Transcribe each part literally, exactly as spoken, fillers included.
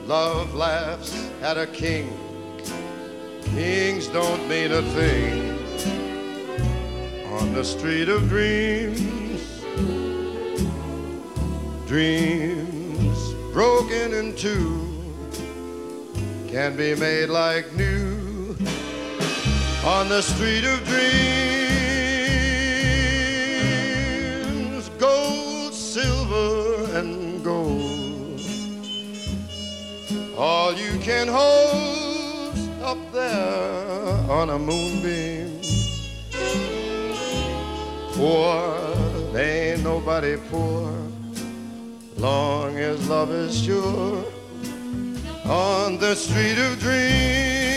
Love laughs at a king. Kings don't mean a thing on the street of dreams. Dreams broken in two can be made like new on the street of dreams. Gold, silver, and gold, all you can hold up there on a moonbeam. Poor, there ain't nobody poor, long as love is sure on the street of dreams.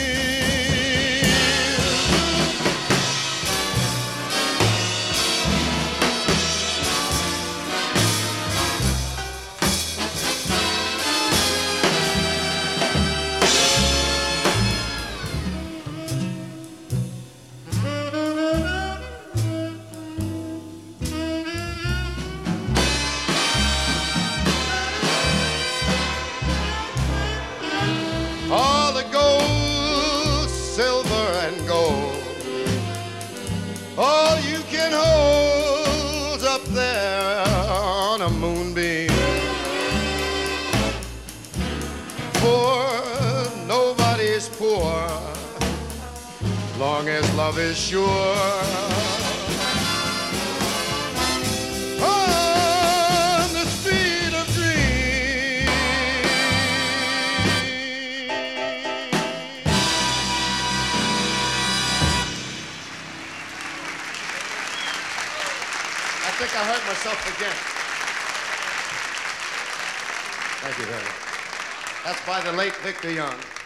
All the gold, silver, and gold, all you can hold up there on a moonbeam. For nobody's poor, long as love is sure. I think I hurt myself again. Thank you very much. That's by the late Victor Young.